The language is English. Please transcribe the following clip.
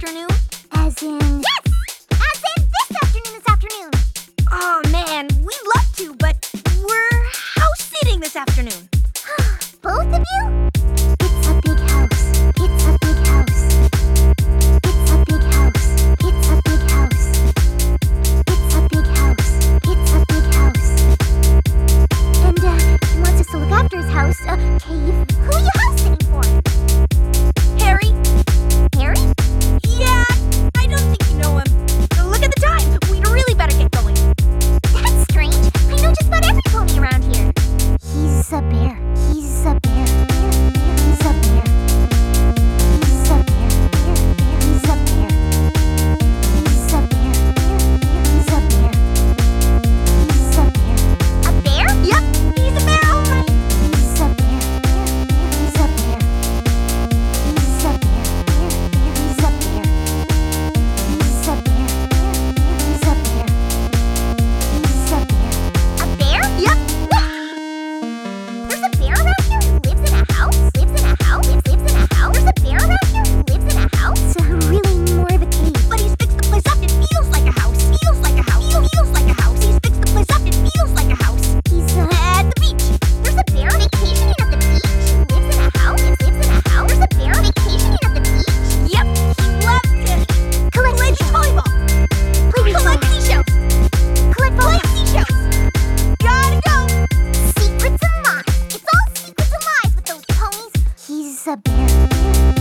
afternoon? As in... Yes! As in this afternoon. Oh, man, we'd love to, but we're house-sitting this afternoon. Both of you? It's a big house. It's a big house. It's a big house. It's a big house. It's a big house. It's a big house. And, he wants us to look after his house. Cave. Who are you house-sitting for? Harry? Harry? Yeah, I don't think you know him. Look at the time. We'd really better get going. That's strange. I know just about every pony around here. He's a bear. He's a bear. He's a bear. He's a bear. He's a bear. He's a bear. He's a bear. He's a bear. A bear? Yep, he's a bear, all right. He's a bear. He's a bear. He's a bear. He's a bear. He's a bear. He's a bear. He's a bear. A bear? Yep. There's a bear around here who lives in a house? Lives in a house? Lives in a house? There's a bear around here who lives in a house? Really more of a cave. But he's fixed the place up. It feels like a house. Feels like a house. Feels like a house. He's fixed the place up. It feels like a house. He's At the beach. There's a bear vacationing at the beach who lives in a house? Lives in a house? There's a bear vacationing at the beach? Yep, he loves to Collect play beach volleyball. Collect seashells. Collect Play seashells. Gotta go. secrets and lies. It's all secrets and lies with those ponies. He's a bear.